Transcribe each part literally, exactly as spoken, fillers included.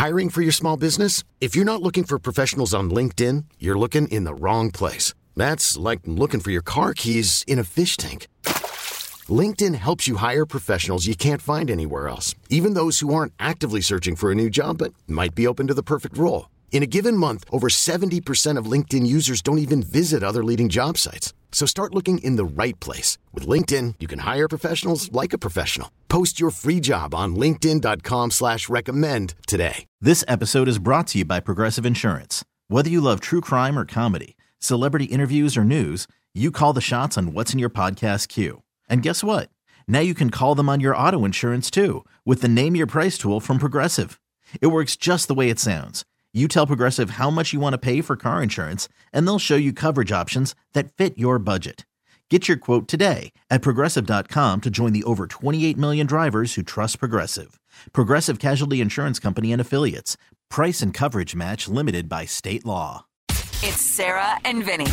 Hiring for your small business? If you're not looking for professionals on LinkedIn, you're looking in the wrong place. That's like looking for your car keys in a fish tank. LinkedIn helps you hire professionals you can't find anywhere else, even those who aren't actively searching for a new job but might be open to the perfect role. In a given month, over seventy percent of LinkedIn users don't even visit other leading job sites. So start looking in the right place. With LinkedIn, you can hire professionals like a professional. Post your free job on linkedin dot com slash recommend today. This episode is brought to you by Progressive Insurance. Whether you love true crime or comedy, celebrity interviews or news, you call the shots on what's in your podcast queue. And guess what? Now you can call them on your auto insurance too with the Name Your Price tool from Progressive. It works just the way it sounds. You tell Progressive how much you want to pay for car insurance, and they'll show you coverage options that fit your budget. Get your quote today at Progressive dot com to join the over twenty-eight million drivers who trust Progressive. Progressive Casualty Insurance Company and Affiliates. Price and coverage match limited by state law. It's Sarah and Vinny.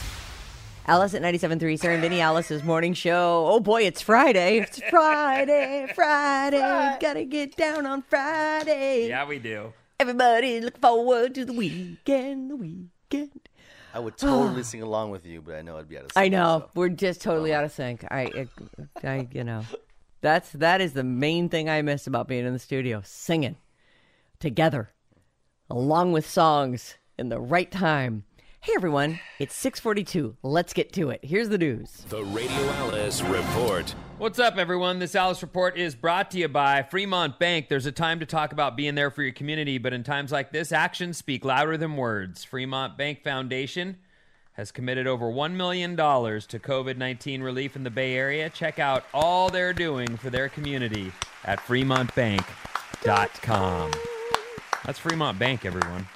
Alice at ninety-seven point three, Sarah and Vinny, Alice's morning show. Oh boy, it's Friday. It's Friday, Friday. Friday. Gotta get down on Friday. Yeah, we do. Everybody look forward to the weekend, the weekend. I would totally sing along with you, but I know I'd be out of sync. I know. So. We're just totally out of sync. I, I, I, you know, that's, that is the main thing I miss about being in the studio. Singing together, along with songs in the right time. Hey, everyone. It's six forty-two. Let's get to it. Here's the news. The Radio Alice Report. What's up, everyone? This Alice Report is brought to you by Fremont Bank. There's a time to talk about being there for your community, but in times like this, actions speak louder than words. Fremont Bank Foundation has committed over one million dollars to covid nineteen relief in the Bay Area. Check out all they're doing for their community at fremont bank dot com. That's Fremont Bank, everyone.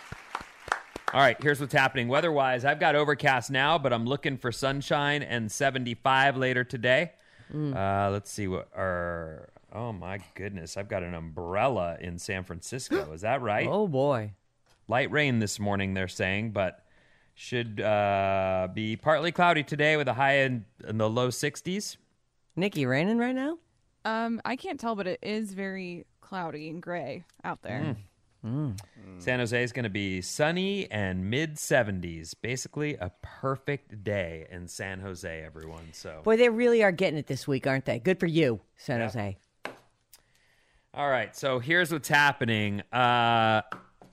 All right, here's what's happening weather-wise. I've got overcast now, but I'm looking for sunshine and seventy-five later today. Mm. Uh, let's see what our... Oh, my goodness. I've got an umbrella in San Francisco. Is that right? Oh, boy. Light rain this morning, they're saying, but should uh, be partly cloudy today with a high in, in the low sixties. Nikki, raining right now? Um, I can't tell, but it is very cloudy and gray out there. Mm. Mm. San Jose is going to be sunny and mid seventies. Basically a perfect day in San Jose, everyone. So, boy, they really are getting it this week, aren't they? Good for you, San yeah. Jose. All right, so here's what's happening. Uh,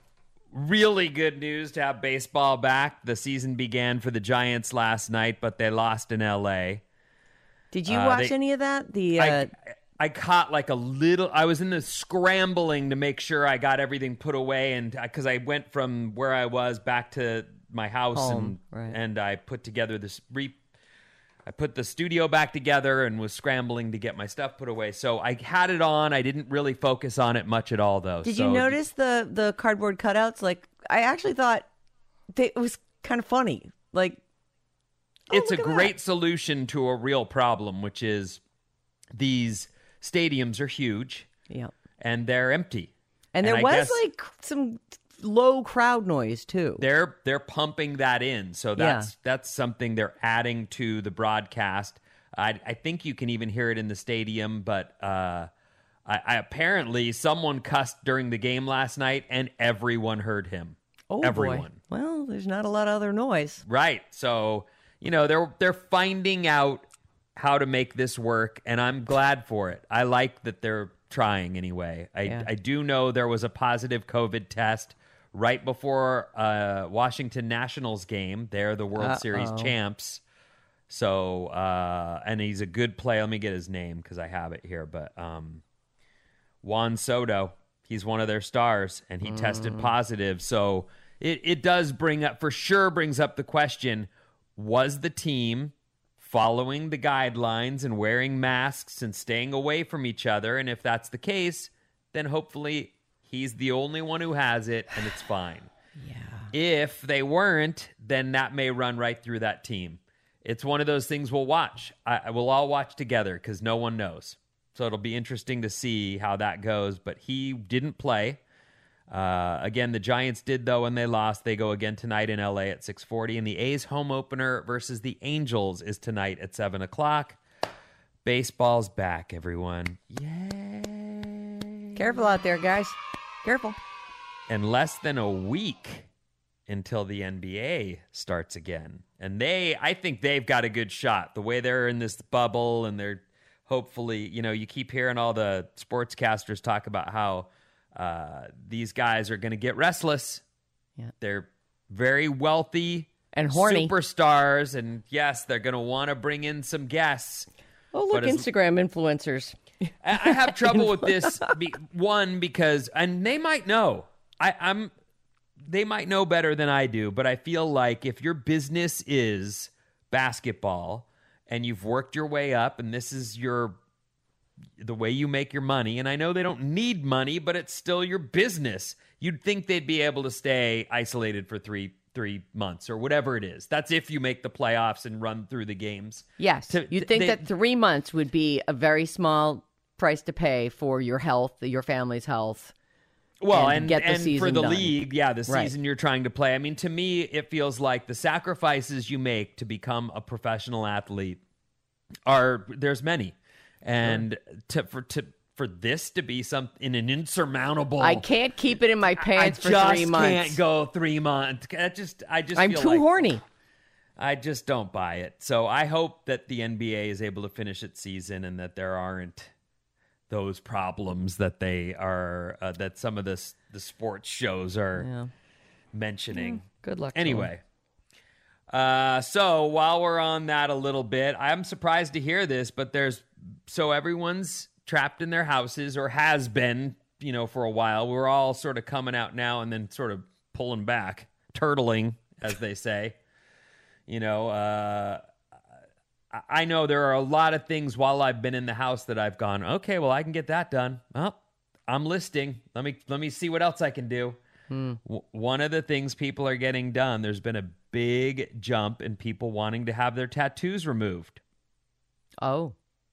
really good news to have baseball back. The season began for the Giants last night, but they lost in L A. Did you uh, watch they, any of that? The uh... I, I caught like a little, I was in the scrambling to make sure I got everything put away, and because I went from where I was back to my house, Home, and right. and I put together this, re, I put the studio back together and was scrambling to get my stuff put away. So I had it on. I didn't really focus on it much at all, though. Did so, you notice the, the cardboard cutouts? Like, I actually thought they, it was kind of funny. Like, oh, it's a great that. solution to a real problem, which is these stadiums are huge, yeah, and they're empty. And there and I was guess like some low crowd noise too. They're they're pumping that in, so that's yeah. that's something they're adding to the broadcast. I I think you can even hear it in the stadium, but uh, I, I apparently someone cussed during the game last night, and everyone heard him. Oh everyone. boy! Well, there's not a lot of other noise, right? So you know they're they're finding out how to make this work, and I'm glad for it. I like that they're trying anyway. I, yeah. I do know there was a positive COVID test right before uh, Washington Nationals game. They're the World Uh-oh. Series champs. So, uh, and he's a good player. Let me get his name because I have it here. But um, Juan Soto, he's one of their stars, and he mm. tested positive. So it, it does bring up, for sure brings up the question, was the team following the guidelines and wearing masks and staying away from each other? And if that's the case, then hopefully he's the only one who has it and it's fine. Yeah. If they weren't, then that may run right through that team. It's one of those things we'll watch. I, I will all watch together because no one knows. So it'll be interesting to see how that goes. But he didn't play. Uh, again, the Giants did, though, and they lost. They go again tonight in L A at six forty, and the A's home opener versus the Angels is tonight at seven o'clock. Baseball's back, everyone. Yay. Careful out there, guys. Careful. and less than a week until the N B A starts again. And they, I think they've got a good shot. The way they're in this bubble and they're hopefully, you know, you keep hearing all the sportscasters talk about how uh, these guys are going to get restless. Yeah. They're very wealthy and horny superstars. And yes, they're going to want to bring in some guests. Oh, look, as, Instagram influencers. I have trouble with this. Be, one, because, and they might know. I, I'm, they might know better than I do, but I feel like if your business is basketball and you've worked your way up and this is your, the way you make your money, and I know they don't need money, but it's still your business. You'd think they'd be able to stay isolated for three three months or whatever it is. That's if you make the playoffs and run through the games. Yes. To, You'd think they, that three months would be a very small price to pay for your health, your family's health. Well, and, and, get the and season for the done. league, yeah, the Right. season you're trying to play. I mean, to me, it feels like the sacrifices you make to become a professional athlete are, there's many. And to, for to for this to be some in an insurmountable, I can't keep it in my pants I for just three months. can't go three months. I just, I just, I'm feel too like horny. I just don't buy it. So I hope that the N B A is able to finish its season and that there aren't those problems that they are, uh, that some of this the sports shows are Yeah. mentioning. Good luck. to Anyway, uh, so while we're on that a little bit, I'm surprised to hear this, but there's so everyone's trapped in their houses or has been, you know, for a while. We're all sort of coming out now and then sort of pulling back, turtling, as they say. You know, uh, I know there are a lot of things while I've been in the house that I've gone, okay, well, I can get that done. Well, I'm listing. Let me let me see what else I can do. Hmm. W- one of the things people are getting done, there's been a big jump in people wanting to have their tattoos removed. Oh.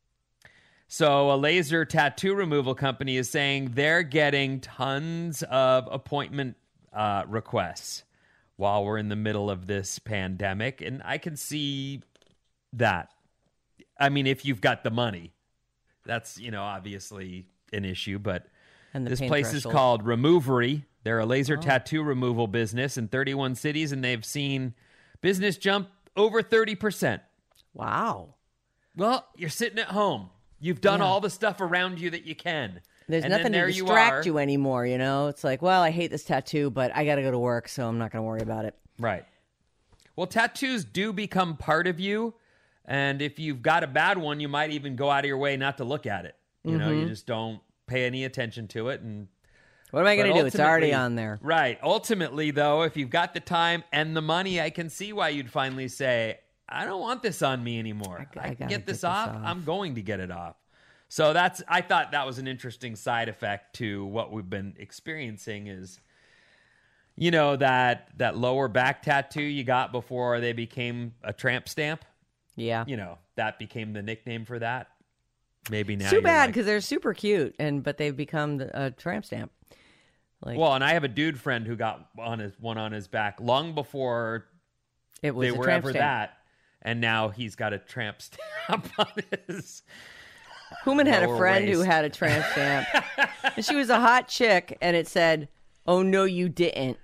So a laser tattoo removal company is saying they're getting tons of appointment uh, requests while we're in the middle of this pandemic. And I can see that. I mean, if you've got the money, that's, you know, obviously an issue. But And the this pain place threshold. is called Removery. They're a laser tattoo removal business in thirty-one cities, and they've seen business jump over thirty percent. Wow. Well, you're sitting at home. You've done Yeah. all the stuff around you that you can. There's and then nothing to there distract you, you, are. anymore, you know? It's like, well, I hate this tattoo, but I got to go to work, so I'm not going to worry about it. Right. Well, tattoos do become part of you. And if you've got a bad one, you might even go out of your way not to look at it. You know, Mm-hmm. you just don't pay any attention to it. And What am I going but to do? It's already ultimately- on there. Right. Ultimately, though, if you've got the time and the money, I can see why you'd finally say, I don't want this on me anymore. I- I, I can gotta get get this this off. off." I'm going to get it off. So that's, I thought that was an interesting side effect to what we've been experiencing is, you know, that, that lower back tattoo you got before they became a tramp stamp. Yeah. You know, that became the nickname for that. Maybe now Too you're bad like- because they're super cute, and but they've become the- a tramp stamp. Like well, and I have a dude friend who got on his one on his back long before it was they a were tramp ever stamp. that, and now he's got a tramp stamp on his. Human had a lower friend who waist. had a tramp stamp, and she was a hot chick, and it said, "Oh no, you didn't."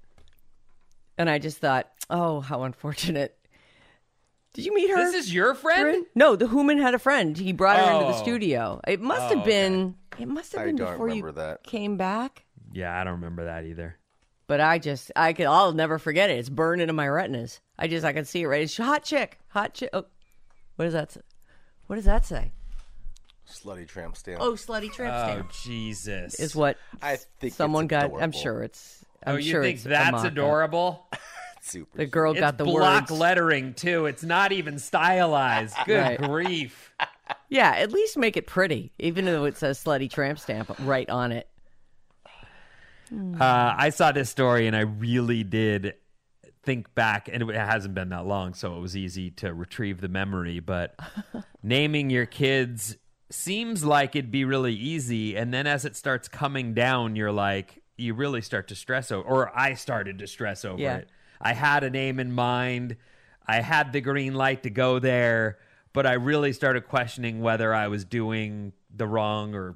And I just thought, "Oh, how unfortunate." Did you meet her? This is your friend? friend? No, the Human had a friend. He brought her into the Oh. studio. It must Oh, have been. It must have I been don't before you remember that. came back. Yeah, I don't remember that either. But I just, I could, I'll never forget it. It's burned into my retinas. I just, I can see it right. It's hot chick, hot chick. Oh, what does that say? What does that say? Slutty tramp stamp. Oh, slutty tramp Oh, stamp Jesus. is what I think someone it's got. adorable. I'm sure it's. I'm oh, you sure think it's a that's mock-up. adorable? Super. The girl It's got the block words. lettering, too. It's not even stylized. Good Right. grief. Yeah, at least make it pretty, even though it says slutty tramp stamp right on it. Uh, I saw this story and I really did think back, and it hasn't been that long, so it was easy to retrieve the memory. But naming your kids seems like it'd be really easy, and then as it starts coming down, you're like, you really start to stress over, or I started to stress over Yeah. it. I had a name in mind, I had the green light to go there, but I really started questioning whether I was doing the wrong or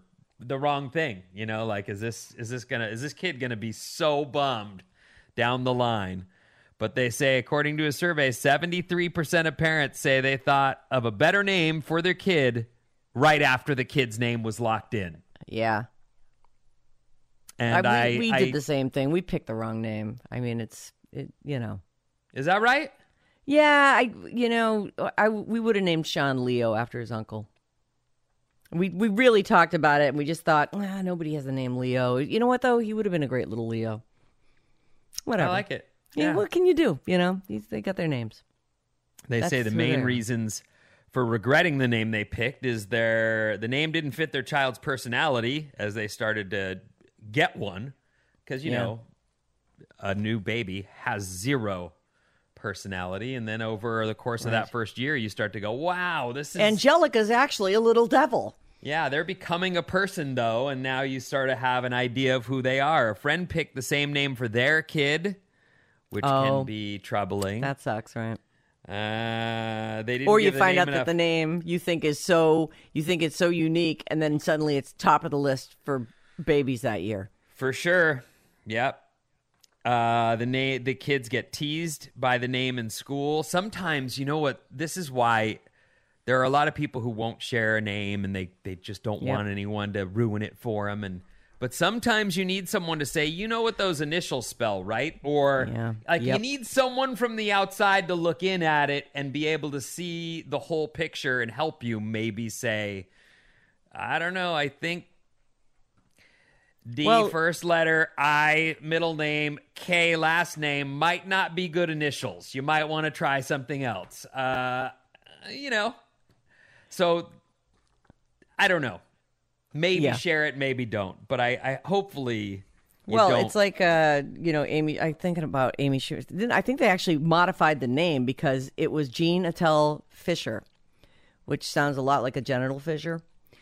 the wrong thing. You know, like, is this is this gonna is this kid gonna be so bummed down the line? But they say, according to a survey, seventy-three percent of parents say they thought of a better name for their kid right after the kid's name was locked in. Yeah. And I, I, we, we I, did the same thing. We picked the wrong name. I mean, it's, it, you know. Is that right? Yeah, I, you know, I, we would have named Sean Leo after his uncle. We we really talked about it, and we just thought, ah, nobody has the name Leo. You know what, though? He would have been a great little Leo. Whatever. I like it. Yeah. Yeah. What can you do? You know, These, they got their names. They That's say the who main they are. reasons for regretting the name they picked is their the name didn't fit their child's personality as they started to get one. Because, you Yeah. know, a new baby has zero personality. And then over the course of Right. that first year, you start to go, wow, this is... Angelica's actually a little devil. Yeah, they're becoming a person, though, and now you start to have an idea of who they are. A friend picked the same name for their kid, which Oh. can be troubling. That sucks, right? Uh, they didn't Or you give the find name out that enough- the name you think is so you think it's so unique, and then suddenly it's top of the list for babies that year. For sure. Yep. Uh, the name, the kids get teased by the name in school. Sometimes, you know what? This is why there are a lot of people who won't share a name, and they, they just don't Yep. want anyone to ruin it for them. And but sometimes you need someone to say, you know what those initials spell, right? Or Yeah. like you Yep. need someone from the outside to look in at it and be able to see the whole picture and help you. Maybe say, I don't know. I think. D Well- first letter, I middle name, K last name might not be good initials. You might want to try something else. Uh, you know, so I don't know. Maybe Yeah. share it, maybe don't. But I, I hopefully you Well, don't. it's like uh, you know, Amy. I'm thinking about Amy Schumer. Didn't- I think they actually modified the name because it was Jean Attell Fisher, which sounds a lot like a genital fissure.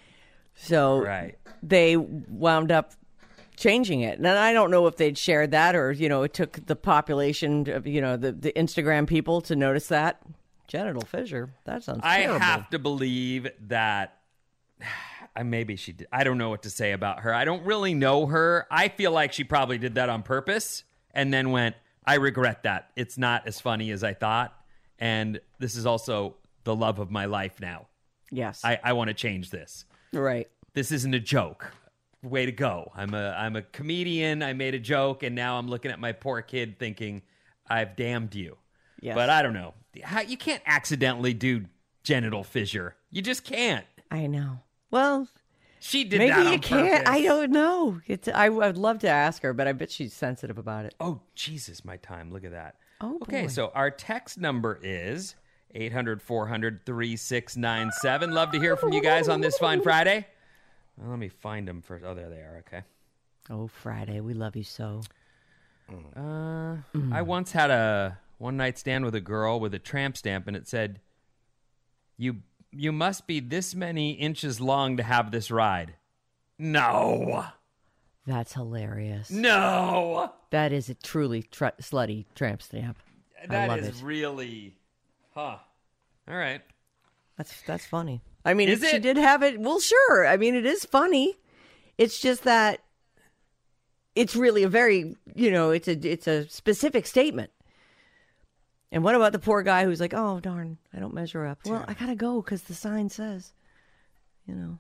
So Right. they wound up changing it. And I don't know if they'd shared that or, you know, it took the population, of, you know, the, the Instagram people to notice that. Genital fissure. That sounds I terrible. have to believe that. I maybe she did. I don't know what to say about her. I don't really know her. I feel like she probably did that on purpose and then went, I regret that. It's not as funny as I thought. And this is also the love of my life now. Yes. I, I want to change this. right. This isn't a joke. Way to go. I'm a I'm a comedian. I made a joke, and now I'm looking at my poor kid thinking, I've damned you. Yes. But I don't know. How, you can't accidentally do genital fissure. You just can't. I know. Well, She did maybe that on you can't. purpose. I don't know. It's, I would love to ask her, but I bet she's sensitive about it. Oh, Jesus, my time. Look at that. Oh, Okay, boy. so our text number is eight hundred, four hundred, thirty-six ninety-seven. Love to hear from you guys on this fine Friday. Well, let me find them first. Oh, there they are. Okay. Oh, Friday. We love you so. Uh, I once had a one-night stand with a girl with a tramp stamp, and it said, you you must be this many inches long to have this ride. No. That's hilarious. No. That is a truly tr- slutty tramp stamp. I That love is it. really... Huh. All right. That's that's funny. I mean, Is if she it? did have it, well, sure. I mean, it is funny. It's just that it's really a very, you know, it's a it's a specific statement. And what about the poor guy who's like, oh darn, I don't measure up. Well, I gotta go because the sign says, you know.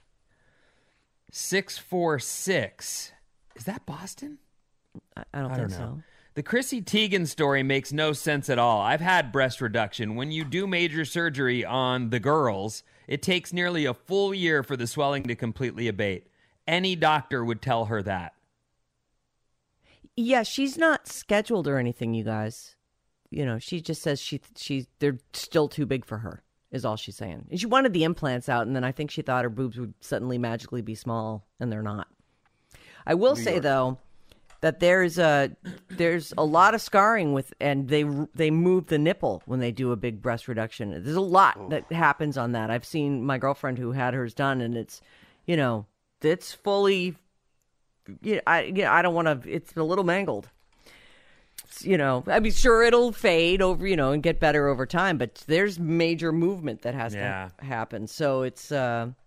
six four six. Is that Boston? I, I don't I think don't know. so. The Chrissy Teigen story makes no sense at all. I've had breast reduction. When you do major surgery on the girls, it takes nearly a full year for the swelling to completely abate. Any doctor would tell her that. Yeah, she's not scheduled or anything, you guys. You know, she just says she she's they're still too big for her, is all she's saying. And she wanted the implants out, and then I think she thought her boobs would suddenly magically be small, and they're not. I will say though that there's a there's a lot of scarring with, and they they move the nipple when they do a big breast reduction. There's a lot that happens on that. I've seen my girlfriend who had hers done, and it's, you know, it's fully. Yeah, I yeah, I don't want to. It's a little mangled. It's, you know, I mean, sure, it'll fade over, you know, and get better over time. But there's major movement that has Yeah. to happen. So it's, uh,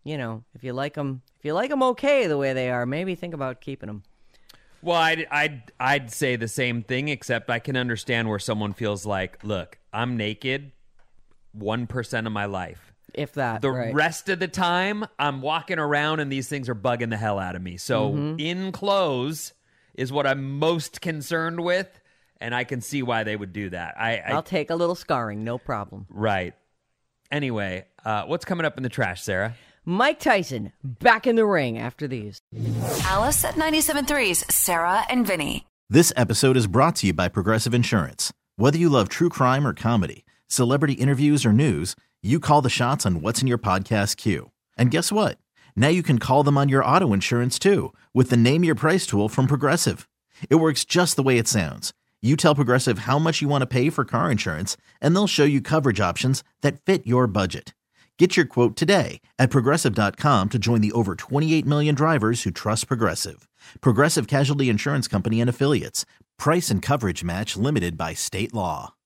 you know, if you like them, if you like them okay the way they are, maybe think about keeping them. Well, I'd, I'd, I'd say the same thing, except I can understand where someone feels like, look, I'm naked one percent of my life. If that, The right. rest of the time, I'm walking around and these things are bugging the hell out of me. So Mm-hmm. in clothes is what I'm most concerned with, and I can see why they would do that. I, I I'll take a little scarring, no problem. Right. Anyway, uh, what's coming up in the trash, Sarah? Mike Tyson back in the ring after these. Alice at ninety-seven point three's Sarah and Vinny. This episode is brought to you by Progressive Insurance. Whether you love true crime or comedy, celebrity interviews or news, you call the shots on what's in your podcast queue. And guess what? Now you can call them on your auto insurance too with the Name Your Price tool from Progressive. It works just the way it sounds. You tell Progressive how much you want to pay for car insurance, and they'll show you coverage options that fit your budget. Get your quote today at Progressive dot com to join the over twenty-eight million drivers who trust Progressive. Progressive Casualty Insurance Company and Affiliates. Price and coverage match limited by state law.